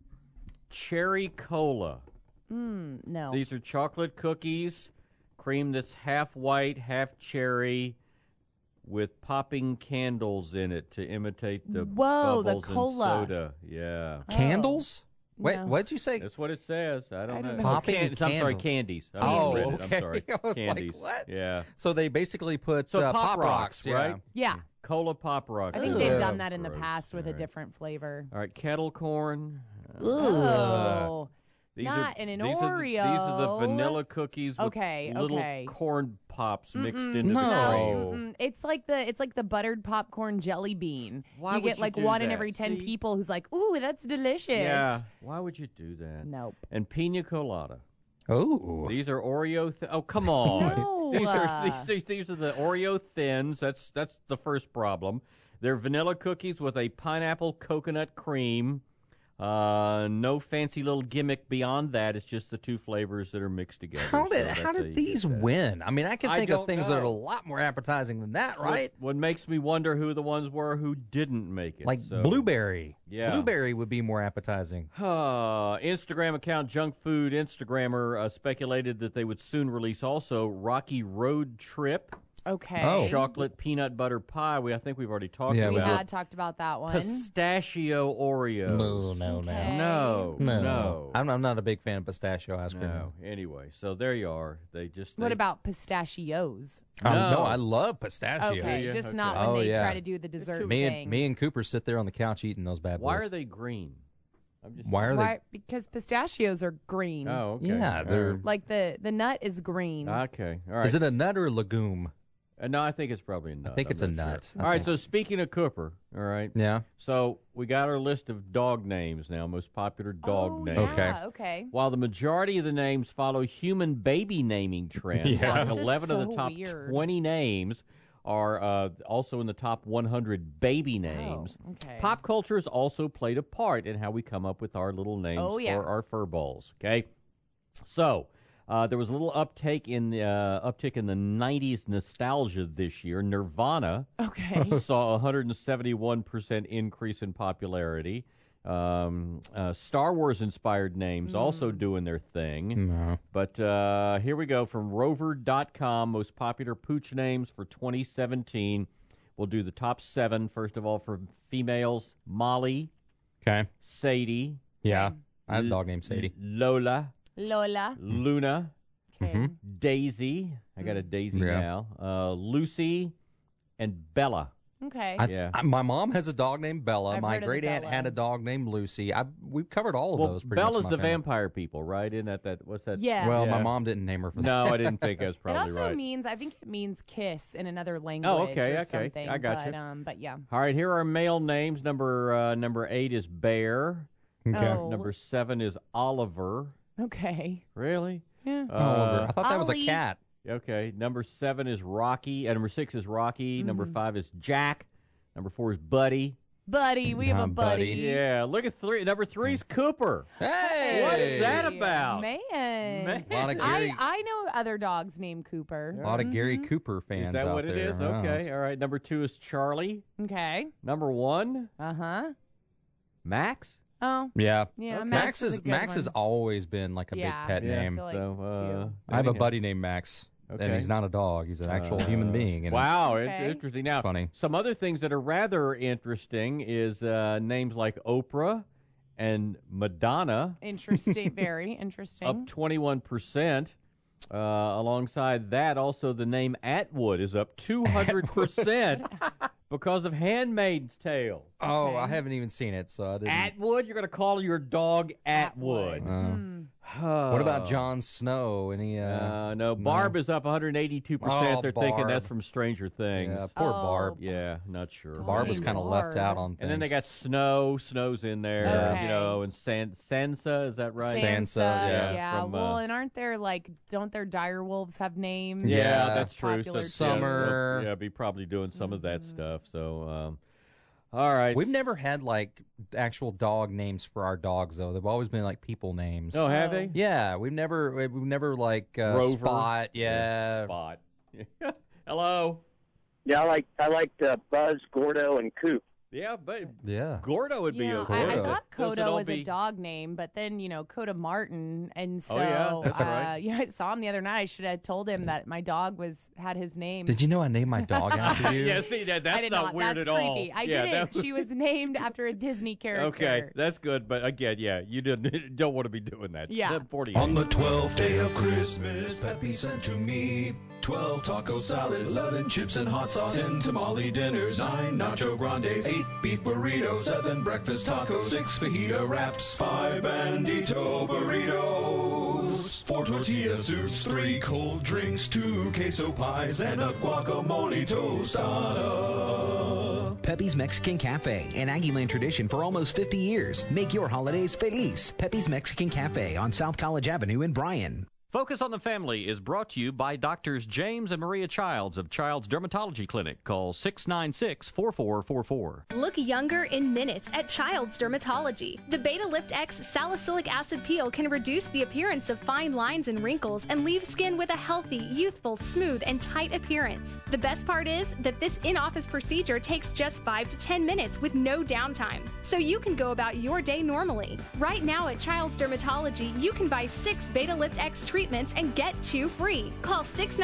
Cherry cola. No. These are chocolate cookies, cream that's half white, half cherry, with popping candles in it to imitate the the bubbles cola. in soda. Yeah. Candles? Wait, No. what'd you say? That's what it says. I don't know. Popping I'm sorry, candle. candies. I Oh, misread it. okay. I'm sorry. I was Candies. like, what? Yeah. So they basically put So Pop Rocks, right? Yeah. Cola Pop Rocks. I think Ugh. they've done that in the Gross. past with All a right. different flavor. All right, kettle corn. Oh. These Not are, in an these Oreo. Are the vanilla cookies with Okay, little okay. corn pops mixed into No, the cream. it's like the buttered popcorn jelly bean. Why you would get you like do one in that? every 10 See? people who's like, "Ooh, that's delicious." Yeah. Why would you do that? Nope. And pina colada. Oh. These are Oreo. Oh, come on. No. These are the Oreo thins. That's the first problem. They're vanilla cookies with a pineapple coconut cream. No fancy little gimmick beyond that. It's just the two flavors that are mixed together. How did So how that's did these win? I mean, I can I think of don't things that are a know. lot more appetizing than that, right? What makes me wonder who the ones were who didn't make it. Like So- blueberry. Yeah. Blueberry would be more appetizing. Instagram account Junk Food Instagrammer speculated that they would soon release also Rocky Road Trip. Okay. Chocolate peanut butter pie. I think we've already talked We about. had talked about that one. Pistachio Oreos. No. I'm not a big fan of pistachio ice cream. No. Anyway, so there you are. What about pistachios? No, I love pistachios. Okay, just not when Oh, they yeah. try to do the dessert Me thing. and Cooper sit there on the couch eating those bad boys. Why are they green? Why are they? Because pistachios are green. Oh, okay. Yeah, they're. Like the nut is green. Okay, all right. Is it a nut or a legume? No, I think it's probably a nut. I think it's I'm a not nut. sure. All right, so speaking of Cooper, all right. Yeah. So we got our list of dog names now, most popular dog names. Okay. While the majority of the names follow human baby naming trends, Yeah. like This is 11 of the so top weird. 20 names are also in the top 100 baby names. okay. Pop culture has also played a part in how we come up with our little names Oh, yeah. for our fur balls. Okay, so there was a little uptick in the 90s nostalgia this year. Nirvana saw a 171% increase in popularity. Star Wars inspired names also doing their thing. No. But here we go from Rover.com, most popular pooch names for 2017. We'll do the top 7. First of all, for females, Molly. Okay. Sadie. Yeah. I had a dog named Sadie. Lola. Luna. Okay. Daisy. I got a Daisy now. Lucy and Bella. Okay. My mom has a dog named Bella. I've My heard of the great aunt Bella. had a dog named Lucy. We've covered all of those. Pretty Bella's much in the my family. vampire people, right? Isn't that what's that? Yeah. Well, my Yeah. mom didn't name her for that. No, I didn't think that's It probably also right. means, I think it means kiss in another language okay. or something. I got but, you. But yeah. All right, here are male names. Number 8 is Bear. Okay. Oh. Number 7 is Oliver. Okay. Really? Yeah. Oliver. I thought that was a Ollie. cat. Okay. Number 7 is Rocky. Number 6 is Rocky. Number 5 is Jack. Number 4 is Buddy. Buddy, we have a buddy. Yeah, look at 3. Number 3 is Cooper. Hey! What is that about? Man. Man. A lot of Gary, I know other dogs named Cooper. a lot of Gary Cooper Is fans that out what it there. is? Oh, Okay. All right. Number 2 is Charlie. Okay. Number 1, Uh-huh. Max. Oh. Yeah. Yeah, Okay. Max is a good Max has one. always been like a Yeah. big pet Yeah, I name. feel like So, I have a anyhow. buddy named Max. Okay. And he's not a dog. He's an actual human being. And Wow, Okay. interesting. Now, funny. some other things that are rather interesting is names like Oprah and Madonna, Interesting. Very interesting. up 21%. Alongside that, also the name Atwood is up 200% because of Handmaid's Tale. Oh, Okay. I haven't even seen it, so I didn't. Atwood, you're going to call your dog Atwood. What about Jon Snow? Any? No, Barb is up 182%. Oh, They're thinking Barb. that's from Stranger Things. Yeah, poor Oh. Barb. Yeah, not sure. Barb was Poor kind of left Barb. out on things. And then they got Snow. Snow's in there, Okay. you know, and Sansa, is that right? Sansa, yeah. Yeah. from, Well, and aren't there don't their dire wolves have names? Yeah, Yeah. that's true. Popular So, Summer. Yeah, be probably doing some of that stuff. So, all right. We've never had like actual dog names for our dogs though. They've always been like people names. Oh, have they? Yeah, we've never like Rover. Spot. Yeah. Spot. Hello. Yeah, I liked Buzz, Gordo, and Coop. Yeah, but yeah, Gordo would be okay. I thought Coda was a dog name, but then, Coda Martin. And so, that's right. I saw him the other night. I should have told him that my dog had his name. Did you know I named my dog after you? Yeah, see, that's not weird that's at creepy. all. I didn't. She was named after a Disney character. Okay, that's good. But again, you don't want to be doing that. Yeah. 48. On the 12th day of Christmas, Peppy sent to me 12 taco salads, 11 chips and hot sauce, 10 tamale dinners, 9 nacho grandes, 8 beef burritos, 7 breakfast tacos, 6 fajita wraps, 5 bandito burritos, 4 tortilla soups, 3 cold drinks, 2 queso pies, and a guacamole tostada. Pepe's Mexican Cafe, an Aggieland tradition for almost 50 years. Make your holidays feliz. Pepe's Mexican Cafe on South College Avenue in Bryan. Focus on the Family is brought to you by Doctors James and Maria Childs of Child's Dermatology Clinic. Call 696-4444. Look younger in minutes at Child's Dermatology. The Beta Lift X salicylic acid peel can reduce the appearance of fine lines and wrinkles and leave skin with a healthy, youthful, smooth, and tight appearance. The best part is that this in-office procedure takes just 5 to 10 minutes with no downtime, so you can go about your day normally. Right now at Child's Dermatology, you can buy 6 Beta Lift X treatments and get 2 free. Call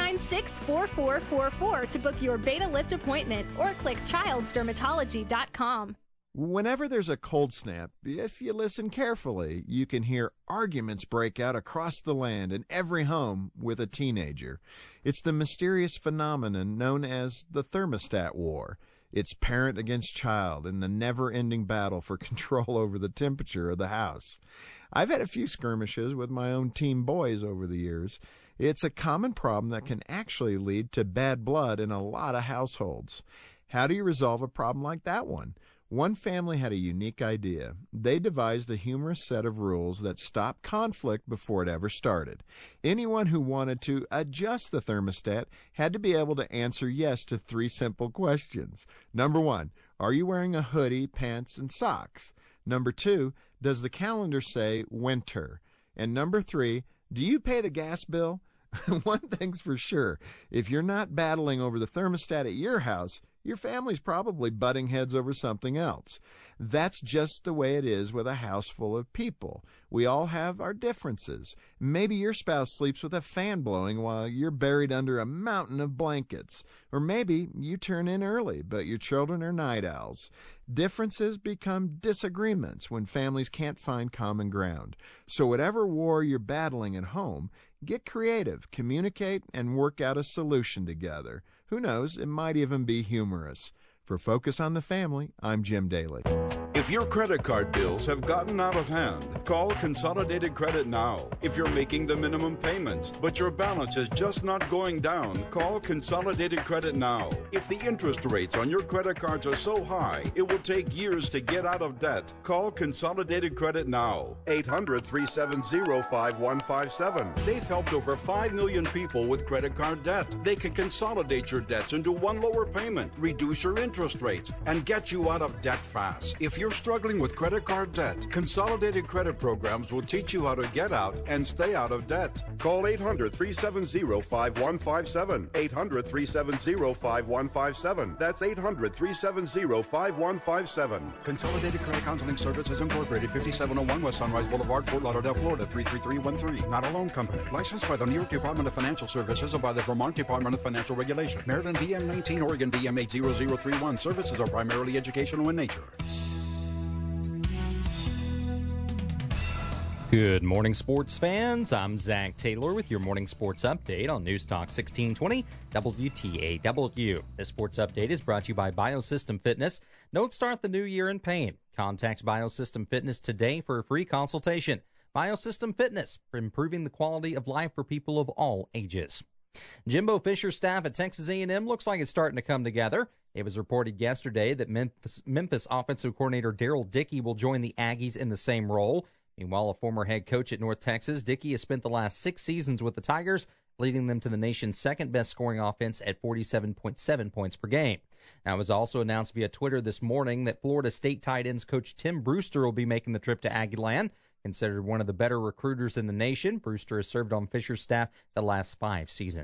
696-4444 to book your Beta Lift appointment or click childsdermatology.com. Whenever there's a cold snap, if you listen carefully, you can hear arguments break out across the land in every home with a teenager. It's the mysterious phenomenon known as the thermostat war. It's parent against child in the never-ending battle for control over the temperature of the house. I've had a few skirmishes with my own teen boys over the years. It's a common problem that can actually lead to bad blood in a lot of households. How do you resolve a problem like that one? One family had a unique idea. They devised a humorous set of rules that stopped conflict before it ever started. Anyone who wanted to adjust the thermostat had to be able to answer yes to 3 simple questions. Number 1, are you wearing a hoodie, pants, and socks? Number 2, does the calendar say winter? And number 3, do you pay the gas bill? One thing's for sure, if you're not battling over the thermostat at your house, your family's probably butting heads over something else. That's just the way it is with a house full of people. We all have our differences. Maybe your spouse sleeps with a fan blowing while you're buried under a mountain of blankets. Or maybe you turn in early, but your children are night owls. Differences become disagreements when families can't find common ground. So whatever war you're battling at home, get creative, communicate, and work out a solution together. Who knows, it might even be humorous. For Focus on the Family, I'm Jim Daly. If your credit card bills have gotten out of hand, call Consolidated Credit now. If you're making the minimum payments, but your balance is just not going down, call Consolidated Credit now. If the interest rates on your credit cards are so high, it will take years to get out of debt, call Consolidated Credit now. 800-370-5157. They've helped over 5 million people with credit card debt. They can consolidate your debts into one lower payment, reduce your interest rates, and get you out of debt fast. If you're struggling with credit card debt, Consolidated Credit Programs will teach you how to get out and stay out of debt. Call 800-370-5157. 800-370-5157. That's 800-370-5157. Consolidated Credit Counseling Services Incorporated, 5701 West Sunrise Boulevard, Fort Lauderdale, Florida, 33313. Not a loan company. Licensed by the New York Department of Financial Services and by the Vermont Department of Financial Regulation. Maryland DM 19, Oregon DM 80031. Services are primarily educational in nature. Good morning, sports fans. I'm Zach Taylor with your morning sports update on News Talk 1620 WTAW. This sports update is brought to you by Biosystem Fitness. Don't start the new year in pain. Contact Biosystem Fitness today for a free consultation. Biosystem Fitness, for improving the quality of life for people of all ages. Jimbo Fisher's staff at Texas A&M looks like it's starting to come together. It was reported yesterday that Memphis offensive coordinator Darrell Dickey will join the Aggies in the same role. Meanwhile, a former head coach at North Texas, Dickey has spent the last 6 seasons with the Tigers, leading them to the nation's second-best scoring offense at 47.7 points per game. Now, it was also announced via Twitter this morning that Florida State tight ends coach Tim Brewster will be making the trip to Aggieland. Considered one of the better recruiters in the nation, Brewster has served on Fisher's staff the last 5 seasons.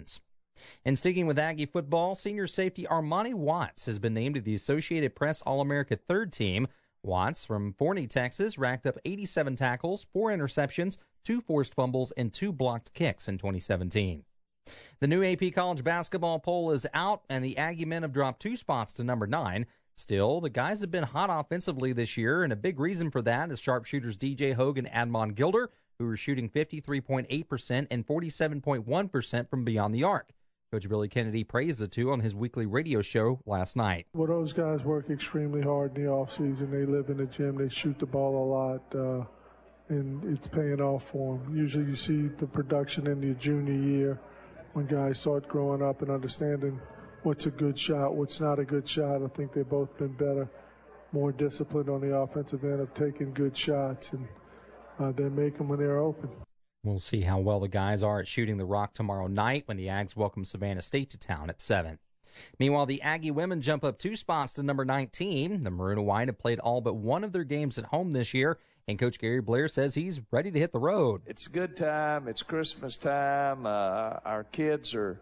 And sticking with Aggie football, senior safety Armani Watts has been named to the Associated Press All-America third team. Watts from Forney, Texas, racked up 87 tackles, 4 interceptions, 2 forced fumbles, and 2 blocked kicks in 2017. The new AP college basketball poll is out, and the Aggie men have dropped 2 spots to number 9. Still, the guys have been hot offensively this year, and a big reason for that is sharpshooters DJ Hogue and Admon Gilder, who are shooting 53.8% and 47.1% from beyond the arc. Coach Billy Kennedy praised the two on his weekly radio show last night. Well, those guys work extremely hard in the offseason. They live in the gym. They shoot the ball a lot, and it's paying off for them. Usually you see the production in your junior year when guys start growing up and understanding what's a good shot, what's not a good shot. I think they've both been better, more disciplined on the offensive end of taking good shots, and they make them when they're open. We'll see how well the guys are at shooting the rock tomorrow night when the Ags welcome Savannah State to town at 7. Meanwhile, the Aggie women jump up 2 spots to number 19. The Maroon and White have played all but one of their games at home this year, and Coach Gary Blair says he's ready to hit the road. It's a good time. It's Christmas time. Our kids are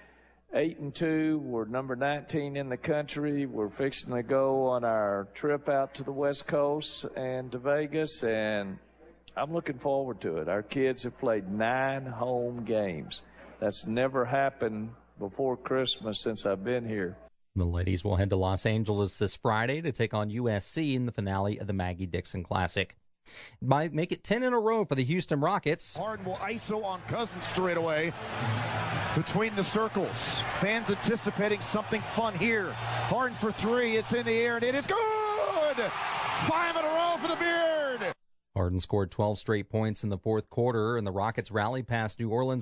8-2. We're number 19 in the country. We're fixing to go on our trip out to the West Coast and to Vegas, and I'm looking forward to it. Our kids have played 9 home games. That's never happened before Christmas since I've been here. The ladies will head to Los Angeles this Friday to take on USC in the finale of the Maggie Dixon Classic. Might make it 10 in a row for the Houston Rockets. Harden will ISO on Cousins straight away between the circles. Fans anticipating something fun here. Harden for 3. It's in the air, and it is good! 5 in a row for the Beard! Harden scored 12 straight points in the fourth quarter, and the Rockets rallied past New Orleans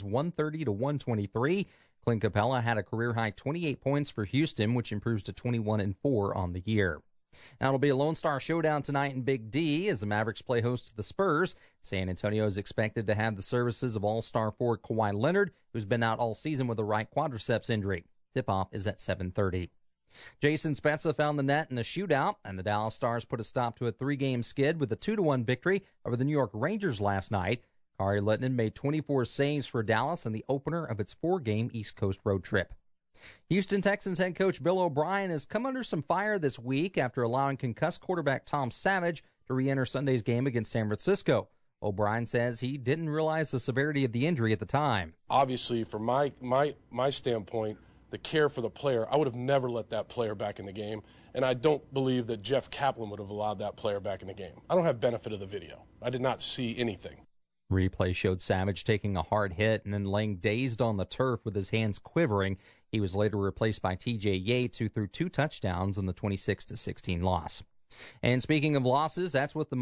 130-123. Clint Capella had a career-high 28 points for Houston, which improves to 21-4 on the year. Now it'll be a Lone Star showdown tonight in Big D as the Mavericks play host to the Spurs. San Antonio is expected to have the services of All-Star forward Kawhi Leonard, who's been out all season with a right quadriceps injury. Tip-off is at 7:30. Jason Spezza found the net in a shootout, and the Dallas Stars put a stop to a 3-game skid with a 2-1 victory over the New York Rangers last night. Kari Lettinen made 24 saves for Dallas in the opener of its 4-game East Coast road trip. Houston Texans head coach Bill O'Brien has come under some fire this week after allowing concussed quarterback Tom Savage to re-enter Sunday's game against San Francisco. O'Brien says he didn't realize the severity of the injury at the time. Obviously, from my standpoint, the care for the player, I would have never let that player back in the game, and I don't believe that Jeff Kaplan would have allowed that player back in the game. I don't have benefit of the video. I did not see anything. Replay showed Savage taking a hard hit and then laying dazed on the turf with his hands quivering. He was later replaced by T.J. Yates, who threw 2 touchdowns in the 26-16 loss. And speaking of losses, that's what the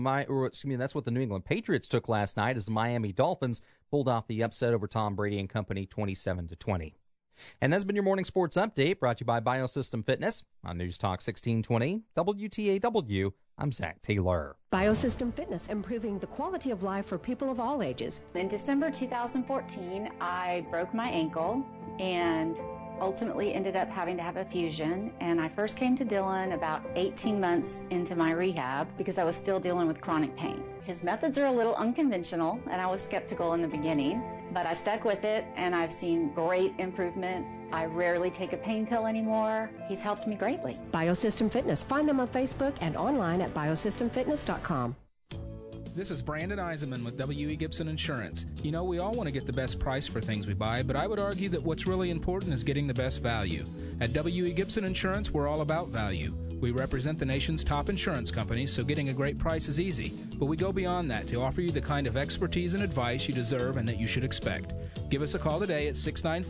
New England Patriots took last night as the Miami Dolphins pulled off the upset over Tom Brady and company 27-20. And that's been your morning sports update brought to you by Biosystem Fitness on News Talk 1620 WTAW. I'm Zach Taylor. Biosystem Fitness, improving the quality of life for people of all ages. In December 2014, I broke my ankle and ultimately ended up having to have a fusion. And I first came to Dylan about 18 months into my rehab because I was still dealing with chronic pain. His methods are a little unconventional, and I was skeptical in the beginning, but I stuck with it, and I've seen great improvement. I rarely take a pain pill anymore. He's helped me greatly. Biosystem Fitness. Find them on Facebook and online at biosystemfitness.com. This is Brandon Eisenman with W.E. Gibson Insurance. You know, we all want to get the best price for things we buy, but I would argue that what's really important is getting the best value. At W.E. Gibson Insurance, we're all about value. We represent the nation's top insurance companies, so getting a great price is easy. But we go beyond that to offer you the kind of expertise and advice you deserve and that you should expect. Give us a call today at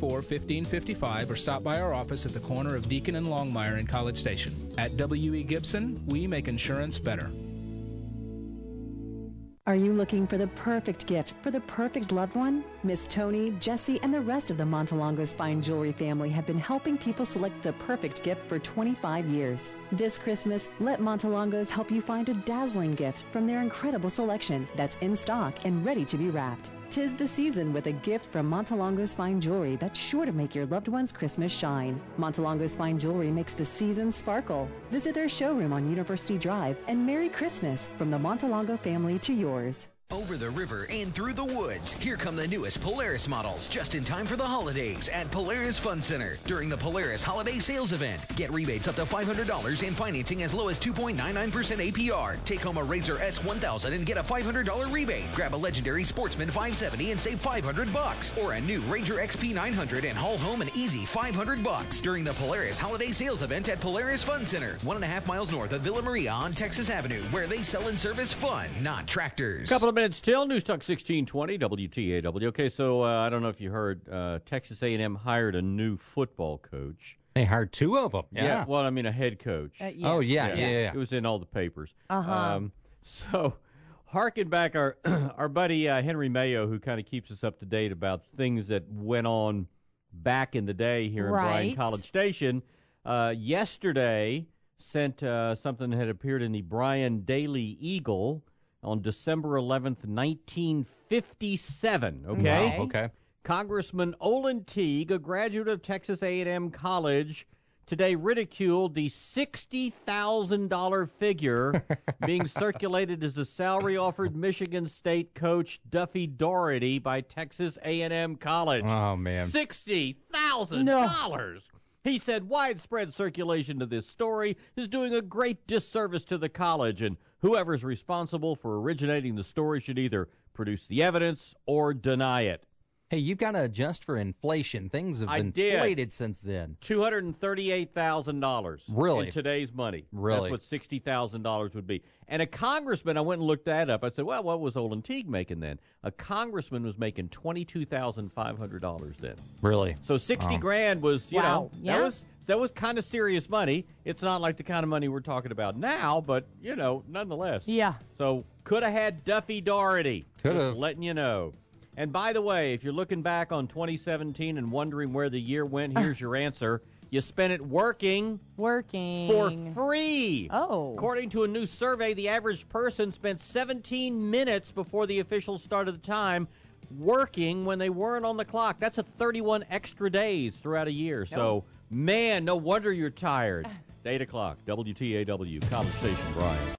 694-1555 or stop by our office at the corner of Deacon and Longmire in College Station. At W.E. Gibson, we make insurance better. Are you looking for the perfect gift for the perfect loved one? Miss Tony, Jesse, and the rest of the Montelongos Fine Jewelry family have been helping people select the perfect gift for 25 years. This Christmas, let Montelongos help you find a dazzling gift from their incredible selection that's in stock and ready to be wrapped. 'Tis the season with a gift from Montelongos Fine Jewelry that's sure to make your loved one's Christmas shine. Montelongos Fine Jewelry makes the season sparkle. Visit their showroom on University Drive and Merry Christmas from the Montelongo family to yours. Over the river and through the woods, here come the newest Polaris models just in time for the holidays at Polaris Fun Center. During the Polaris Holiday Sales Event, get rebates up to $500 and financing as low as 2.99% APR. Take home a Razor S1000 and get a $500 rebate. Grab a legendary Sportsman 570 and save $500. Or a new Ranger XP 900 and haul home an easy $500 during the Polaris Holiday Sales Event at Polaris Fun Center, 1.5 miles north of Villa Maria on Texas Avenue, where they sell and service fun, not tractors. Couple of minutes till. News Talk 1620 WTAW. Okay, so I don't know if you heard, Texas A&M hired a new football coach. They hired two of them. Yeah. Well, I mean, a head coach. Yeah. Oh, yeah. It was in all the papers. Uh-huh. So, harken back our buddy Henry Mayo, who kind of keeps us up to date about things that went on back in the day here in Bryan College Station, yesterday sent something that had appeared in the Bryan Daily Eagle on December 11th, 1957, okay? Wow, okay. Congressman Olin Teague, a graduate of Texas A&M College, today ridiculed the $60,000 figure being circulated as the salary offered Michigan State coach Duffy Daugherty by Texas A&M College. Oh, man. $60,000! He said widespread circulation of this story is doing a great disservice to the college, and whoever's responsible for originating the story should either produce the evidence or deny it. Hey, you've got to adjust for inflation. Things have been inflated since then. $238,000. Really? In today's money. Really? That's what $60,000 would be. And a congressman, I went and looked that up. I said, well, what was Olin Teague making then? A congressman was making $22,500 then. Really? So 60 grand was, you know, that was kind of serious money. It's not like the kind of money we're talking about now, but, you know, nonetheless. Yeah. So could have had Duffy Daugherty. Could have. Just letting you know. And by the way, if you're looking back on 2017 and wondering where the year went, here's your answer. You spent it working for free. Oh. According to a new survey, the average person spent 17 minutes before the official start of the time working when they weren't on the clock. That's a 31 extra days throughout a year. So, man, no wonder you're tired. 8 o'clock, WTAW, College Station, Bryan.